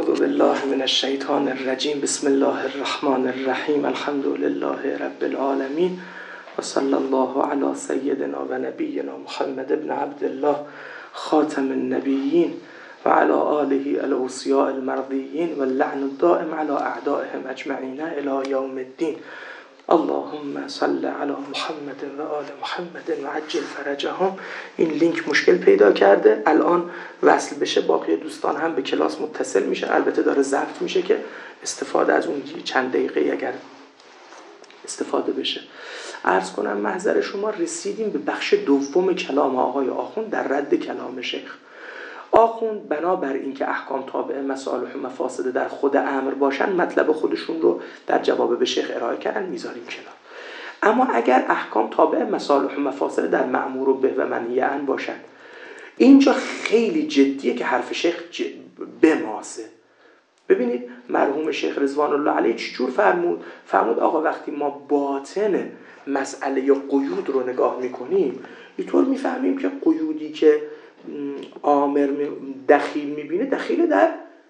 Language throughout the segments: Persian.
اعوذ بالله من الشیطان الرجیم. بسم الله الرحمن الرحیم. الحمد لله رب العالمین و صلی الله علی سیدنا و نبینا محمد بن عبدالله خاتم النبیین و علی آله الاوصیاء المرضیین و اللعن الدائم علی اعدائهم اجمعین الی یوم الدین. اللهم صل علی محمد و آل محمد و عجل فرجهم. این لینک مشکل پیدا کرده، الان وصل بشه باقی دوستان هم به کلاس متصل میشن. البته داره ضبط میشه که استفاده از اون چند دقیقه اگر استفاده بشه. عرض کنم محضر شما رسیدیم به بخش دوم کلام آقای آخوند در رد کلام شیخ. آخوند بنابر اینکه احکام تابع مصالح و مفاسد در خود امر باشن، مطلب خودشون رو در جواب به شیخ ارائه کردن، میذاریم کنار. اما اگر احکام تابع مصالح و مفاسد در مأمور به و منهی عنه باشن، اینجا خیلی جدیه که حرف شیخ بماسه. ببینید مرحوم شیخ رضوان الله علیه چجور فرمود آقا وقتی ما باطن مسئله یا قیود رو نگاه میکنیم، اینطور میفهمیم که قیودی که آمر دخیل میبینه، دخیل در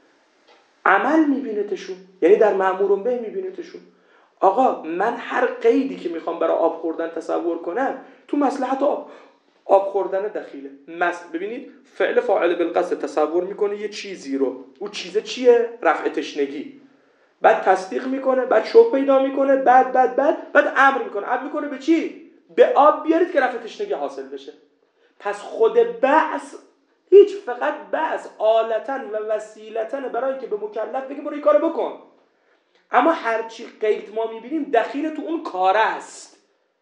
عمل میبینه تشون، یعنی در مأمور به میبینه تشون. آقا من هر قیدی که میخوام برای آب خوردن تصور کنم، تو مصلحت آب خوردن دخیله. ببینید فعل فاعل بالقصد تصور میکنه یه چیزی رو، اون چیزه چیه؟ رفع تشنگی. بعد تصدیق میکنه، بعد شوق پیدا میکنه، بعد امر میکنه به چی؟ به آب بیارید که رفع تشنگی حاصل بشه. پس خود بعث هیچ، فقط بعث آلتن و وسیلتن برای اینکه به مکلف بگه برو این کارو بکن. اما هرچی قید ما میبینیم دخیل تو اون کار است.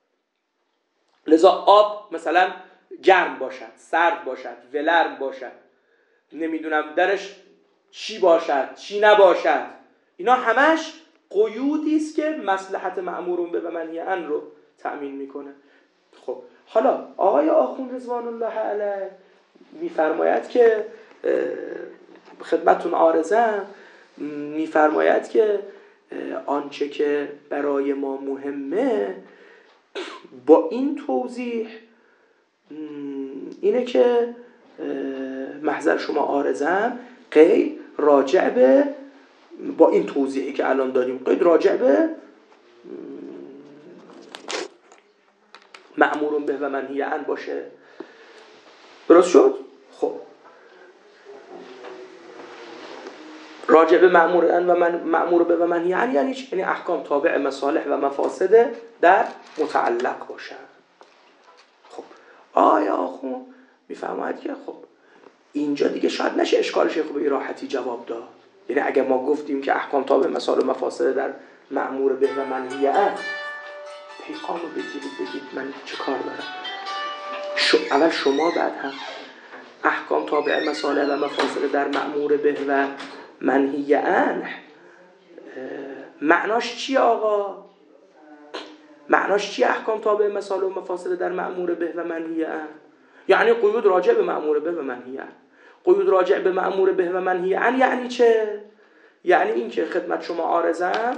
لذا آب مثلا گرم باشد، سرد باشد، ولرم باشد، نمیدونم درش چی باشد چی نباشد، اینا همش قیودی است که مصلحت مأمور به و منهی عنه رو تأمین میکنه. خب حالا آقای آخوند رضوان الله علیه میفرماید که خدمتتون عارضم، میفرماید که آنچه که برای ما مهمه با این توضیح اینه که محضر شما عارضم قید راجع به، با این توضیحی که الان داریم، قید راجع به مأمور به و منهی عنه باشه. درست شد؟ خب راجع به مأمور به و منهی عنه یعنی چی؟ یعنی احکام تابع مصالح و مفاسد در متعلق باشن. خب آیا آخوند میفهمد که خب اینجا دیگه شاید نشه اشکال شیخ به راحتی جواب داد. یعنی اگر ما گفتیم که احکام تابع مصالح و مفاسد در مأمور به و منهی عنه، پیغام رو بگید من چه کار دارم. اول شما بعد هم احکام تابع مصالح و مفاسد در مأمور به و منهی عنه معناش چیه آقا؟ معناش چیه احکام تابع مصالح و مفاسد در مأمور به و منهی عنه؟ یعنی قیود راجع به مأمور به و منهی عنه. قیود راجع به مأمور به و منهی عنه یعنی چه؟ یعنی این که خدمت شما عارضم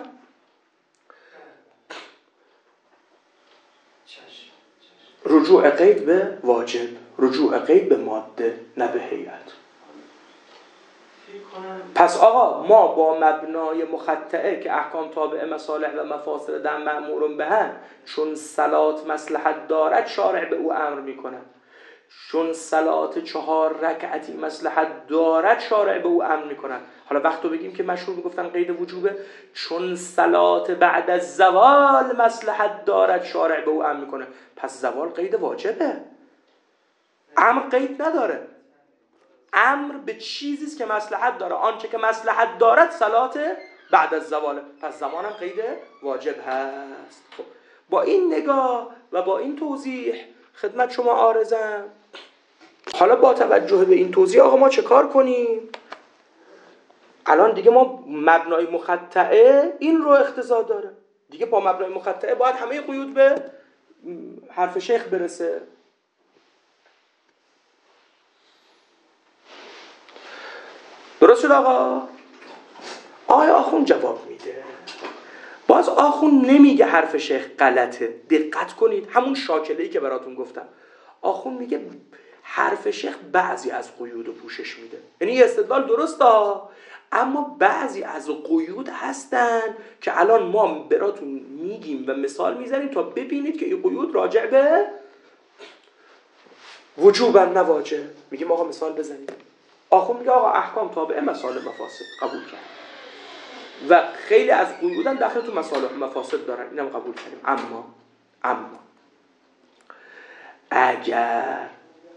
رجوع قید به واجب، رجوع قید به ماده، نه به هیئت. پس آقا ما با مبنای مخطئه که احکام تابع مصالح و مفاسد در مأمور به، چون صلات مصلحت دارد شارع به او امر میکنه، چون صلات 4 رکعتی مصلحت دارد شارع به او امر میکنه. حالا وقتو بگیم که مشهور میگفتن قید وجوبه، چون صلات بعد از زوال مصلحت دارد شارع به او امر میکنه. پس زوال قید واجبه، امر قید نداره. امر به چیزی است که مصلحت داره، آنچه که مصلحت دارد صلات بعد از زواله، پس زمانم قید واجب هست. خب با این نگاه و با این توضیح خدمت شما عارضم، حالا با توجه به این توضیح آقا ما چه کار کنیم؟ الان دیگه ما مبنای مخطئه این رو اقتضا داره دیگه. با مبنای مخطئه باید همه قیود به حرف شیخ برسه. درست شد آقا؟ آقای آخوند جواب میده. باز آخوند نمیگه حرف شیخ غلطه، دقت کنید، همون شاکله‌ای که براتون گفتم. آخوند میگه حرف شیخ بعضی از قیود رو پوشش میده. یعنی استدلال درسته اما بعضی از قیود هستن که الان ما براتون میگیم و مثال میزنیم تا ببینید که این قیود راجع به وجوبا نه واجب. میگیم آقا مثال بزنید. آخون میگه آقا احکام تابع مصالح مفاسد، قبول کرد و خیلی از قیود هم داخل تو مصالح مفاسد دارن، اینم قبول کردیم. اما اگر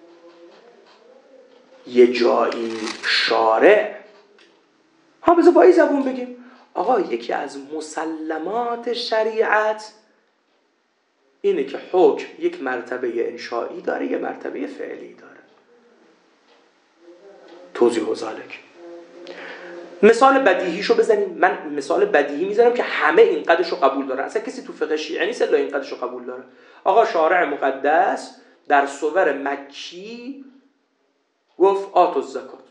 یه جایی شارع بذار با این زبون بگیم آقا یکی از مسلمات شریعت اینه که حکم یک مرتبه انشایی داره، یه مرتبه فعلی داره. توضیح ذالک مثال بدیهیشو بزنیم. من مثال بدیهی میزنم که همه این قدرشو قبول دارن، اصلا کسی تو فقه شیعه نیست الا این قدرشو قبول داره. آقا شارع مقدس در صور مکی گفت آتو الزکات.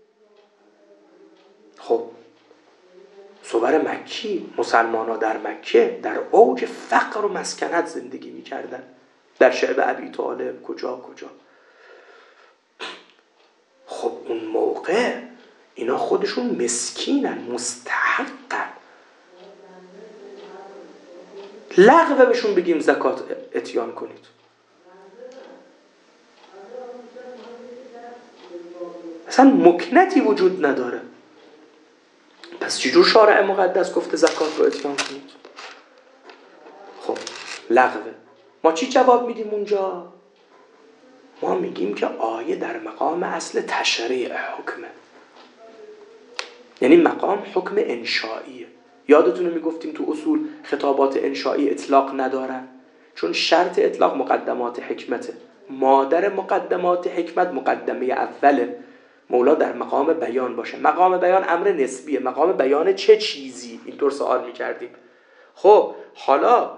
خب صور مکی، مسلمان ها در مکه در اوج فقر و مسکنت زندگی میکردن، در شعب ابی طالب کجا. خب اون موقع اینا خودشون مسکینن، مستحقن. لغوه بهشون بگیم زکات اتیان کنید؟ اصلا مکنتی وجود نداره. پس چجور شارع مقدس گفته زکات رو اتیان کنید؟ خب لغوه. ما چی جواب میدیم اونجا؟ ما میگیم که آیه در مقام اصل تشریع حکمه، یعنی مقام حکم انشائیه. یادتونه میگفتیم تو اصول خطابات انشائی اطلاق ندارن، چون شرط اطلاق مقدمات حکمته. مادر مقدمات حکمت مقدمه اوله. مولا در مقام بیان باشه. مقام بیان امر نسبیه. مقام بیان چه چیزی؟ اینطور سوال میکردیم. خب حالا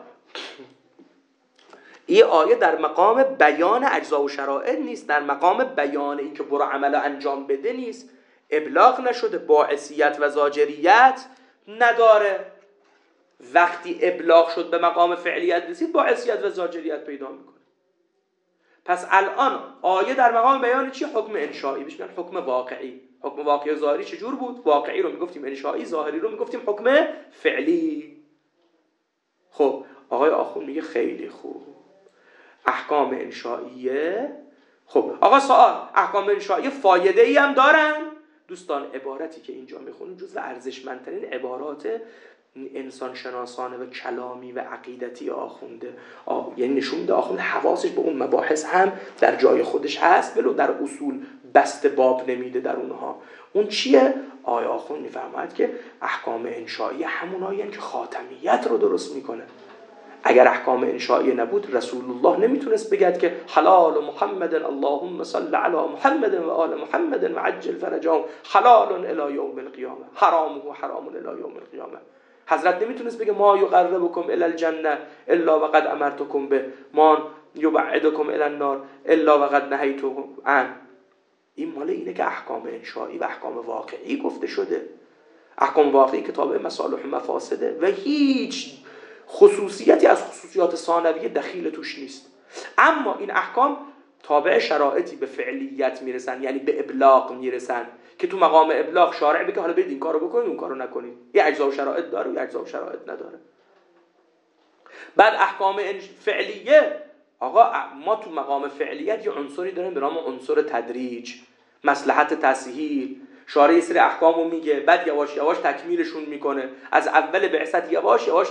این آیه در مقام بیان اجزا و شرائط نیست، در مقام بیان اینکه برو عمل انجام بده نیست، ابلاغ نشده، باعثیت و زاجریت نداره. وقتی ابلاغ شد به مقام فعلیت رسید باعثیت و زاجریت پیدا میکنه. پس الان آیه در مقام بیان چی؟ حکم انشائی، بهش میگن حکم واقعی. حکم واقعی و ظاهری چجور بود؟ واقعی رو میگفتیم انشائی، ظاهری رو میگفتیم حکم فعلی. خب آقای آخوند میگه خیلی خوب، احکام انشائیه. خب آقا سوال، احکام انشائیه فایده ای هم دارن؟ دوستان عبارتی که اینجا میخونیم جزو ارزشمندترین عبارات انسان شناسانه و کلامی و عقیدتی آخونده. یعنی نشون میده آخوند حواسش به اون مباحث هم در جای خودش هست، ولو در اصول بست باب نمیده در اونها. اون چیه؟ آخوند میفرماید که احکام انشائیه همونایی که خاتمیت رو درست میکنه. اگر احکام انشائیه نبود رسول الله نمیتونست بگد که حلال محمد اللهم صل علی محمد و آل محمد و عجل فرجهم حلال الی یوم القیامه حرامه حرام الی یوم القیامه. حضرت نمیتونست بگه ما یقربکم الی الجنه الا وقد امرتکم به، ما یبعدکم الی النار الا وقد نهیتکم عنه. این مال اینه که احکام انشائی و احکام واقعی گفته شده. احکام واقعی که تابع مصالح مفاسده و هیچ خصوصیتی از خصوصیات ثانویه دخیل توش نیست. اما این احکام تابع شرایطی به فعلیت میرسن، یعنی به ابلاغ میرسن که تو مقام ابلاغ شارع بگه حالا برید این کارو بکنید اون کارو نکنید. یه اجزا و شرایط داره و یه اجزا و شرایط نداره. بعد احکام فعلیه، آقا ما تو مقام فعلیت یه عنصری داریم به نام عنصر تدریج، مصلحت تسهیل. شارع یه سری احکامو میگه، بعد یواش یواش تکمیلشون میکنه. از اول بعثت یواش یواش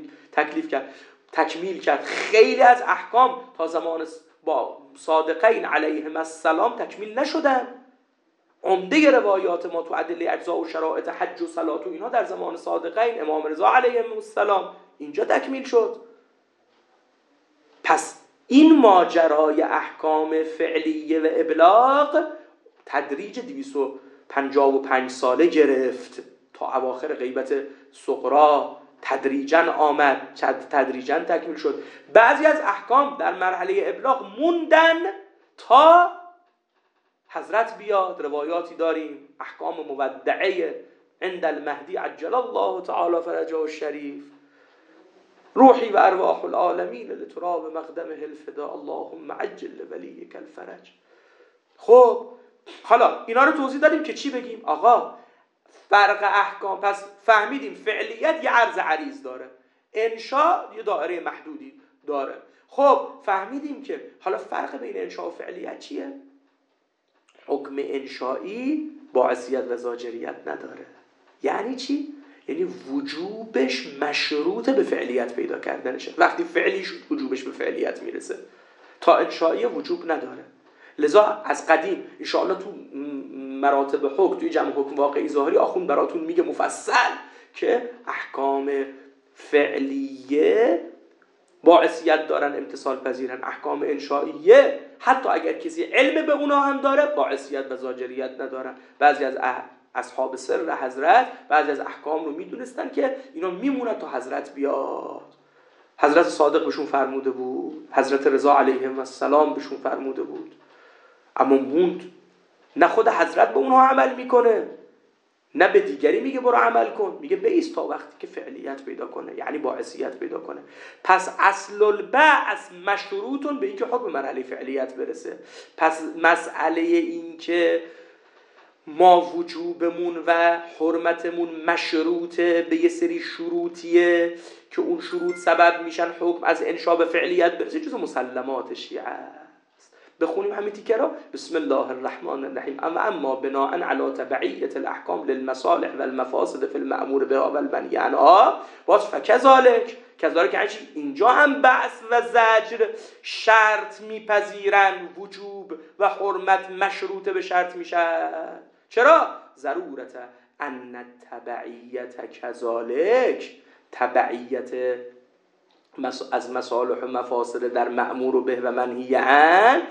تکمیل کرد. خیلی از احکام تا زمان با صادقین علیهم السلام تکمیل نشدن. عمده روایات ما تو ادله اجزا و شرایط حج و صلات و اینا در زمان صادقین امام رضا علیهم السلام اینجا تکمیل شد. پس این ماجرای احکام فعلیه و ابلاغ تدریج 255 ساله گرفت تا اواخر غیبت صغرا تدریجاً آمد، تدریجاً تکمیل شد. بعضی از احکام در مرحله ابلاغ موندن تا حضرت بیاد. روایاتی داریم احکام مودعه عند المهدی عجل الله تعالی فرجه الشریف، روحی و ارواح العالمین لتراب مقدمه الفدا اللهم عجل ولیک الفرج. خب حالا اینا رو توضیح دادیم که چی بگیم؟ آقا فرق احکام. پس فهمیدیم فعلیت یه عرض عریض داره، انشا یه دایره محدودی داره. خب فهمیدیم که حالا فرق بین انشا و فعلیت چیه؟ حکم انشایی باعثیت و زاجریت نداره. یعنی چی؟ یعنی وجوبش مشروط به فعلیت پیدا کردنشه. وقتی فعلی شد وجوبش به فعلیت میرسه. تا انشایی وجوب نداره. لذا از قدیم انشاءالله تو مراتب حکم، توی جمع حکم واقعی ظاهری آخوند براتون میگه مفصل که احکام فعلیه باعثیت دارن، امتصال پذیرن. احکام انشائیه حتی اگر کسی علم به اونا هم داره باعثیت و زاجریت ندارن. بعضی از اصحاب سر حضرت بعضی از احکام رو میدونستن که اینا میمونن تا حضرت بیاد. حضرت صادق بهشون فرموده بود، حضرت رضا علیهم السلام بهشون فرموده بود، اما موند. نه خود حضرت به اونها عمل میکنه، نه به دیگری میگه برو عمل کن، میگه بایست تا وقتی که فعلیت پیدا کنه، یعنی باعثیت پیدا کنه. پس اصل البعث مشروطون به اینکه حکم مرحله فعلیت برسه. پس مسئله این که ما وجوبمون و حرمتمون مشروطه به یه سری شروطیه که اون شروط سبب میشن حکم از انشا به فعلیت برسه، جز مسلمات شیعه است. بخونیم همین تیکه را. بسم الله الرحمن الرحیم. اما بناء علی تبعیت الاحکام للمصالح والمفاسد فی المأمور بها والمنهی عنها، باز فکذالک که اینجا هم بعث و زجر شرط میپذیرن، وجوب و حرمت مشروط به شرط میشن. چرا؟ ضرورت ان تبعیت کذالک، تبعیت از مصالح و مفاسد در مأمور به و منهی عن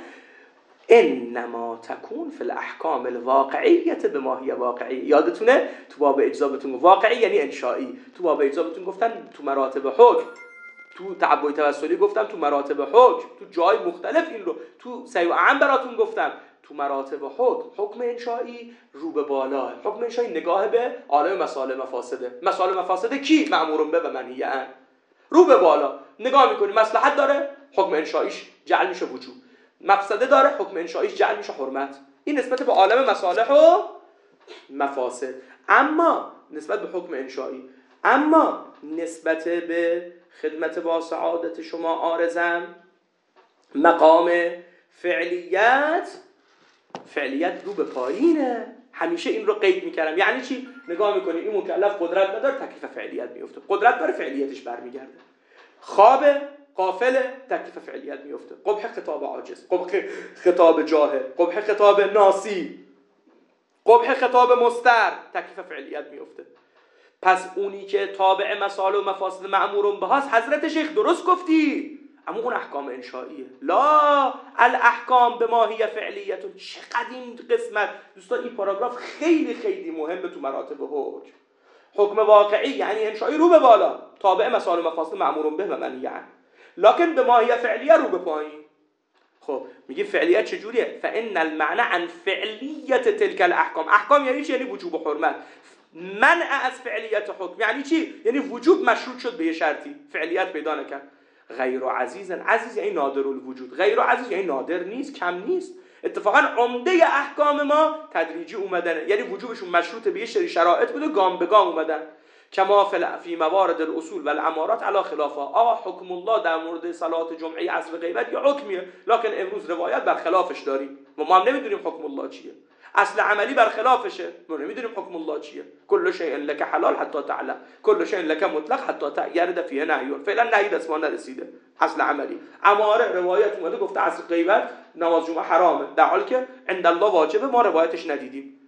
انما تکون فی الاحکام الواقعیت به ماهی واقعی. یادتونه تو باب اجزا بهتون واقعی یعنی انشایی، تو باب اجزا بهتون گفتن تو مراتب حکم، تو تعبد توسلی گفتم تو مراتب حکم، تو جای مختلف این رو تو سیو عام براتون گفتم. تو مراتب حکم انشایی رو به بالا، حکم انشایی نگاه به عالم مصالح مفاسده. مصالح مفاسده کی؟ مأمور به و منهی عن. رو به بالا نگاه میکنی، مصلحت داره حکم انشاییش جعل میشه وجوب، مفسده داره حکم انشاییش جعل میشه حرمت. این نسبت به عالم مصالح و مفاسد. اما نسبت به حکم انشایی، اما نسبت به خدمت با سعادت شما عارضم مقام فعلیت رو به پایینه. همیشه این رو قید میکردم. یعنی چی؟ نگاه میکنی این مکلف قدرت نداره، تکلیف فعلیت میفته. قدرت داره، فعلیتش برمیگرده. خواب غافل، تکلیف فعلیت میفته. قبح خطاب عاجز، قبح خطاب جاهل، قبح خطاب ناسی، قبح خطاب مستر، تکلیف فعلیت میفته. پس اونی که تابع مصالح و مفاسد مأمورون بهاست، حضرت شیخ درست گفتی، اما اون احکام انشائیه. لا الاحکام به ماهی فعلیتون. چقدر این قسمت دوستان، این پاراگراف خیلی خیلی مهمه تو مراتب حکم. حکم واقعی یعنی انشایی رو به بالا، تابع مصالح و مفاسد مأمورون به و منهی عن، لکن به ماهی فعلیه رو به پایین. خب میگه فعلیت چجوریه؟ فان المعنى عن فعلیت تلك الاحکام. احکام یعنی چی؟ یعنی وجوب و حرمت. منع از فعلیت حکم یعنی چی؟ یعنی وجوب مشروط شد به یه شرطی، فعلیت پیدا نکرد. غیر عزیز یعنی نادر الوجود، غیر عزیز یعنی نادر نیست، کم نیست. اتفاقا عمده احکام ما تدریجی اومدن، یعنی وجوبشون مشروط به یه سری شرایط بوده، گام به گام اومدن. کما فی موارد الاصول و الامارات علی خلافها. حکم الله در مورد صلات جمعه عصر غیبت یه حکمیه، لکن امروز روایت بر خلافش داریم و ما هم نمیدونیم حکم الله چیه. اصل عملی بر خلافشه، ما نمیدونیم حکم الله چیه. کل شیء لک حلال حتی تعلم، کل شیء لک مطلق حتی یرد فیه نهی. فعلا نهی دست ما نرسیده. اصل عملی اماره روایت اومده گفته عصر غیبت نماز جمعه حرامه، در حالی که عند الله واجبه، ما روایتش ندیدیم.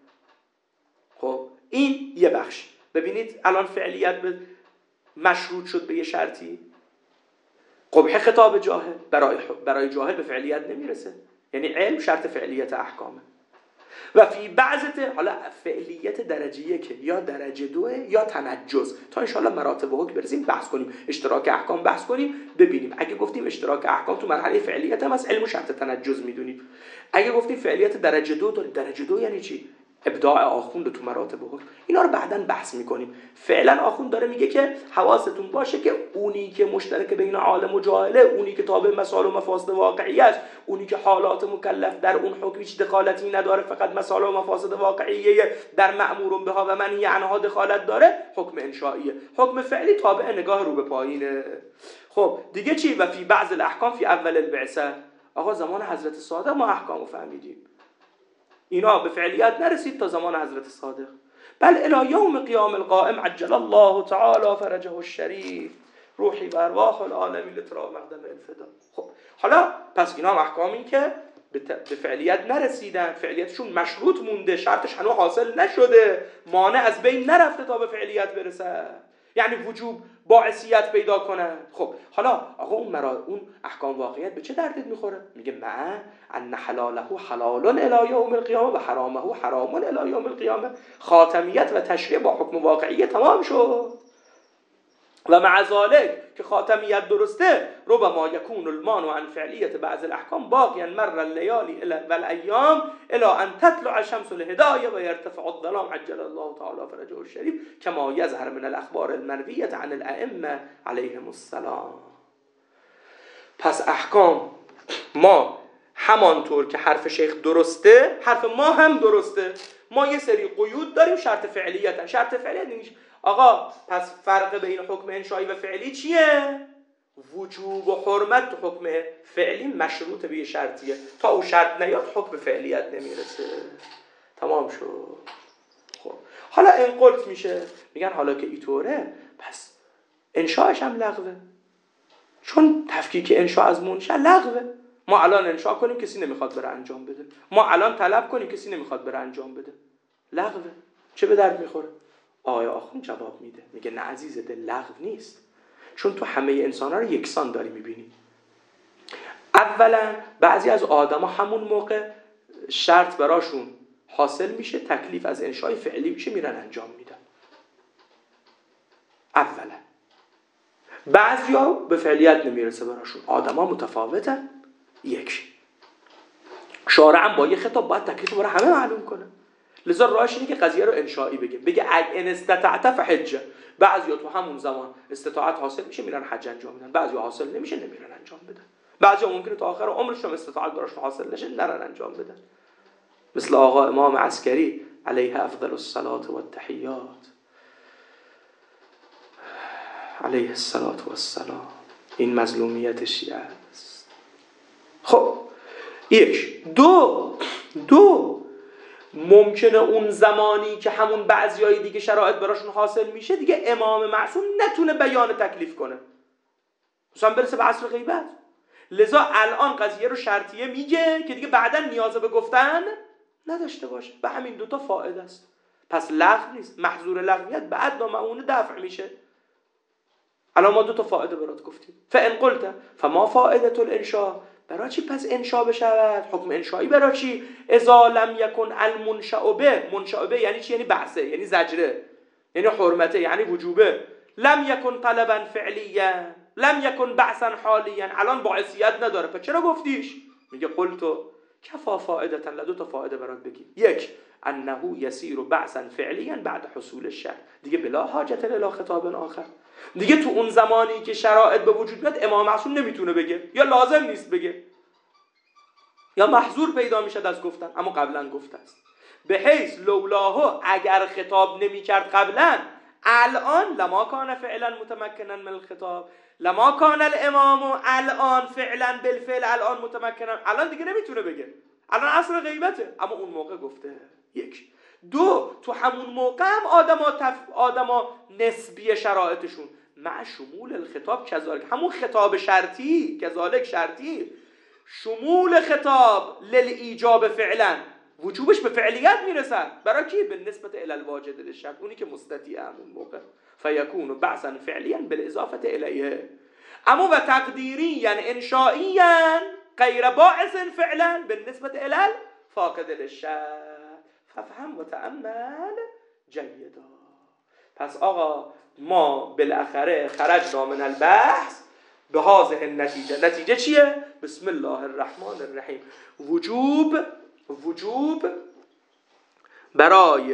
خب این یه بخش. ببینید الان فعلیت به مشروط شد به یه شرطی. قبح خطاب جاهل، برای جاهل به فعلیت نمیرسه، یعنی علم شرط فعلیت احکامه. و فی بعضته، حالا فعلیت درجه 1 یا درجه 2 یا تنجز. تا انشاءالله مراتب حکم برسیم بحث کنیم، اشتراک احکام بحث کنیم، ببینیم. اگه گفتیم اشتراک احکام تو مرحله فعلیت هم از علم و شرط تنجز میدونیم. اگه گفتیم فعلیت درجه 2 داریم، درجه 2 یعنی چی؟ ابداع آخوند تو مراتب حکم، اینا رو بعداً بحث میکنیم. فعلا آخوند داره میگه که حواستون باشه که اونی که مشترک بین عالم و جاهله، اونی که تابع مسائل و مفاسد واقعی است، اونی که حالات مکلف در اون حکم هیچ دخالتی نداره، فقط مسائل و مفاسد واقعیه، در مأمور بها و منهی عنها دخالت داره، حکم انشائیه. حکم فعلی تابع نگاه رو به پایینه. خب دیگه چی؟ و فی بعض الاحکام فی اول البعثه. آقا زمان حضرت صادق ما احکامو فهمیدیم، اینا به فعلیت نرسید تا زمان حضرت صادق. بل الی یوم قیام القائم عجل الله تعالی فرجه الشریف روحی و ارواح العالمین لترا مقدم الفدا. خب حالا پس اینا احکامی که به فعلیت نرسیدن، فعلیتشون مشروط مونده، شرطش هنوز حاصل نشده، مانع از بین نرفته تا به فعلیت برسه، یعنی وجوب باعثیت پیدا کنن. خب حالا آقا اون احکام واقعیت به چه دردت میخوره؟ میگه مع ان حلاله حلال الی یوم القیامه و حرامه حرام الی یوم القیامه. خاتمیت و تشریع با حکم واقعی تمام شد. و مع ذلك که خاتمیت درسته، ربما یکون المانع عن فعلیت بعض الاحکام باقیا مر اللیالی و الایام الی ان تطلع شمس الهدایه و یرتفع الظلام عجل الله تعالی فرجه الشریف کما یظهر من الاخبار المرویه عن الائمه علیهم السلام. پس احکام ما همانطور که حرف شیخ درسته، حرف ما هم درسته. ما یه سری قیود داریم شرط فعلیت. شرط فعلیت نیست آقا. پس فرق بین حکم انشایی و فعلی چیه؟ وجوب و حرمت تو حکم فعلی مشروط به شرطیه، تا اون شرط نیاد حکم فعلیت نمیرسه. تمام شد. خب حالا این قلت میشه، میگن حالا که اینطوره پس انشاش هم لغوه، چون تفکیک انشا از منشا لغوه. ما الان انشا کنیم کسی نمیخواد بره انجام بده، ما الان طلب کنیم کسی نمیخواد بره انجام بده، لغوه. چه به درد میخوره؟ آیا آخوند جواب میده، میگه نه عزیز دل، لغو نیست، چون تو همه انسان ها رو یکسان داری میبینی. اولا بعضی از آدم ها همون موقع شرط براشون حاصل میشه، تکلیف از انشای فعلی میشه، میرن انجام میدن. اولا بعضی ها به فعلیت نمیرسه براشون، آدم ها متفاوتن. یک شارع هم با یه خطاب باید تکلیف برای همه معلوم کنه، لذا راهش اینه که قضیه رو انشایی بگه ان استطعت فحج. بعضیا تو همون زمان استطاعت حاصل میشه میرن حج انجام میدن، بعضیا حاصل نمیشه نمیرن انجام بدن، بعضیا ممکنه تا آخر عمرشون استطاعت براشون حاصل نشه نرن انجام بدن. مثل آقا امام عسکری علیه افضل الصلاة و التحیات علیه الصلاة و السلام. این مظلومیت شیعه است. خب یک. دو ممکنه اون زمانی که همون بعضیای دیگه شرایط براشون حاصل میشه دیگه امام معصوم نتونه بیان تکلیف کنه، مثلا برسه به عصر غیبت. لذا الان قضیه رو شرطیه میگه که دیگه بعداً نیاز به گفتن نداشته باشه. به همین دوتا فائده است. پس لغو نیست، محظور لغویت بعد نامعونه دفع میشه. الان ما دوتا فائده برات گفتیم. فان قلت فما فائده الانشاء، برای چی پس انشاء بشود؟ حکم انشایی برای چی؟ اذا لم یکن المنشأ به. منشأ به یعنی چی؟ یعنی بعثه، یعنی زجره، یعنی حرمته، یعنی وجوبه. لم یکن طلبا فعلیا، لم یکن بعثا حالیا. الان باعثیت نداره، پس چرا گفتیش؟ میگه قلتو کفا فائدة. دو تا فائده برات بگیم. یک انه یسیر بعثا فعلیا بعد حصول الشرع، دیگه بلا حاجت الی خطاب آخر. دیگه تو اون زمانی که شرایط به وجود میاد امام معصوم نمیتونه بگه، یا لازم نیست بگه، یا محظور پیدا میشه از گفتن، اما قبلا گفته است. به حیث لولاه، اگر خطاب نمیکرد قبلا، الان لما کان فعلا متمکنا من الخطاب، لما کان الامام الان فعلا بالفعل الان متمکنا، الان دیگه نمیتونه بگه، الان عصر غیبته، اما اون موقع گفته. یک. دو، تو همون موقع هم آدما نسبی شرایطشون مع شمول الخطاب کذالک، همون خطاب شرطی کذالک شرطی، شمول خطاب للایجاب فعلا، وجوبش به فعلیت میرسد. برای کی؟ به نسبت الی الواجد للشرط، اونی که مستطیع همون موقع، فیکون بعثا فعلیا بالاضافه الیه. اما و تقدیریا انشائیا غیر باعث فعلا بالنسبه الی فاقد للشرط، ففهم و تأمل جیدا. پس آقا ما بالاخره خرجنا من البحث به هذه النتیجه. نتیجه چیه؟ بسم الله الرحمن الرحیم. وجوب برای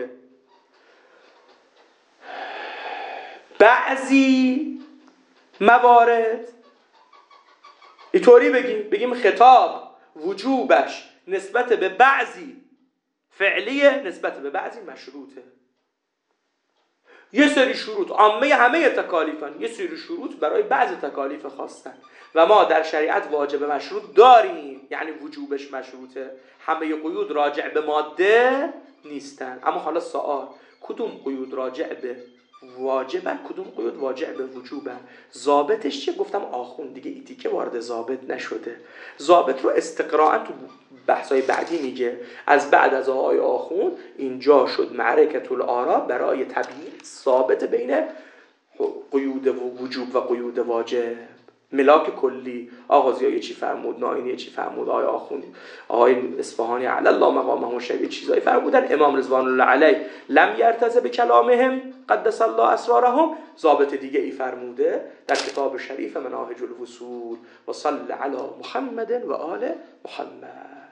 بعضی موارد اینطوری بگیم خطاب وجوبش نسبت به بعضی فعلیه، نسبت به بعضی مشروطه. یه سری شروط عامه همه تکالیفن، یه سری شروط برای بعضی تکالیف خواستن و ما در شریعت واجب مشروط داریم، یعنی وجوبش مشروطه. همه قیود راجع به ماده نیستن. اما حالا سوال، کدوم قیود راجع به واجبن، کدوم قیود واجع به وجوبن؟ ضابطش چیه؟ گفتم آخوند دیگه ایتی که وارد ضابط نشده. ضابط رو استقراءً تو بحثای بعدی میگه. از بعد از آقای آخوند اینجا شد معرکة الآراء برای تبیین ثابت بین قیود وجوب و قیود واجب. ملاک کلی آغازیای چی فرمود، نائینی چی فرمود، آقای آخوند، آقای اصفهانی علی الله مقامه شریف چیزایی فرمودن. امام رضوان الله علیه لم یرتضی بکلامهم قدس الله اسرارهم ضابط دیگه ای فرموده در کتاب شریف مناهج الوصول. و صلی علی محمد و آل محمد.